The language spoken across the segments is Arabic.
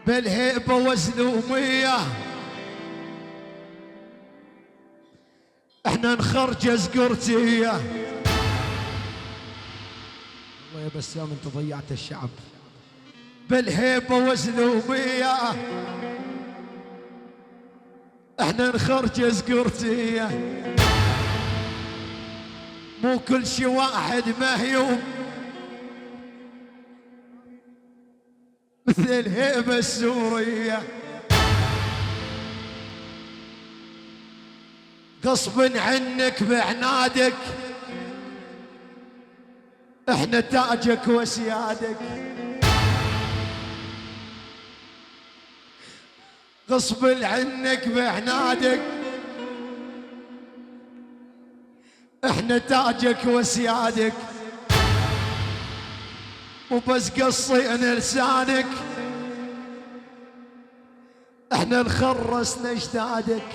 بالهيبة وزلومية احنا نخرج زقرتية. والله يا بسام انت ضيعت الشعب. بالهيبة وزلومية احنا نخرج زقرتية. مو كل شي واحد مهيوم مثل الهيبة السورية. غصب عنك بعنادك احنا تاجك وسيادك. غصب عنك بعنادك احنا تاجك وسيادك. وبس قصينا لسانك احنا نخرسنا اجدادك.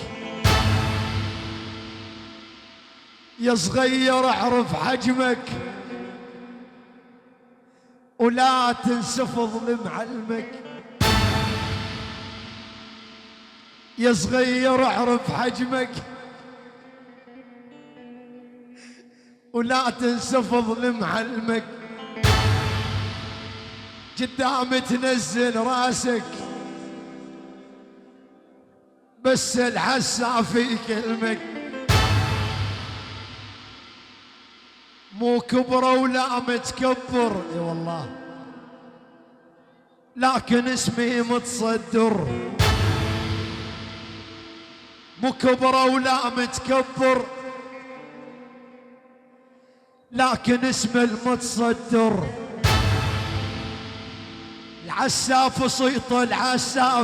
يا صغير اعرف حجمك ولا تنسفض لمعلمك. يا صغير اعرف حجمك ولا تنسفض لمعلمك. قدام تنزل راسك بس العساف يكلمك. مو كبره ولا متكبر اي والله لكن اسمي متصدر. مو كبره ولا متكبر لكن اسم المتصدر. العساف صيط العساف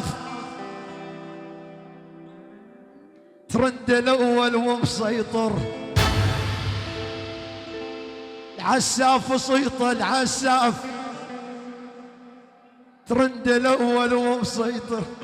ترند الاول ومسيطر. العساف صيط العساف ترند الاول ومسيطر.